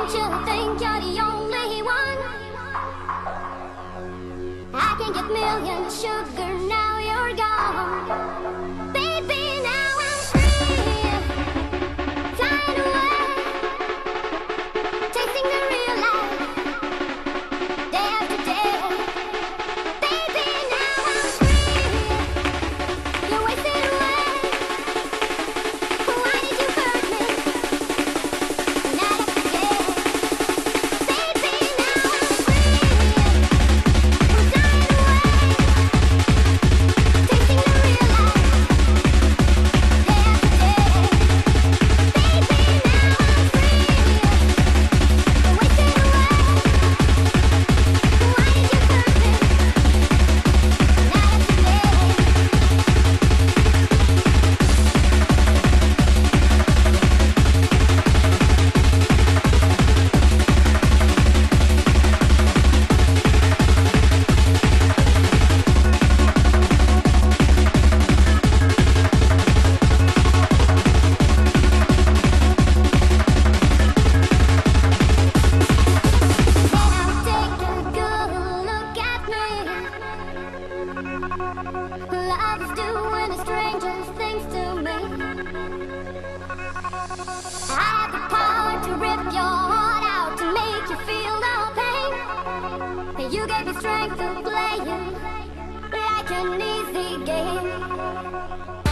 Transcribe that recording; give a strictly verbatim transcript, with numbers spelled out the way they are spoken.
don't you think you're the only one? I can get millions of sugar, now you're gone. Baby, now I'm free, flying away, tasting the real life, day after day. Baby, now I'm free, you're wasted away. Why did you hurt me, night after day? Baby, now I'm free, I'm flying away, tasting the real life, day after day. Baby, now I'm free, you're wasted away. Why did you hurt me, night after day? Now take a good look at me. Love is doing the strangest things to me. I have the power to rip your heart out, to make you feel the pain. You gave me strength to play it like an easy game.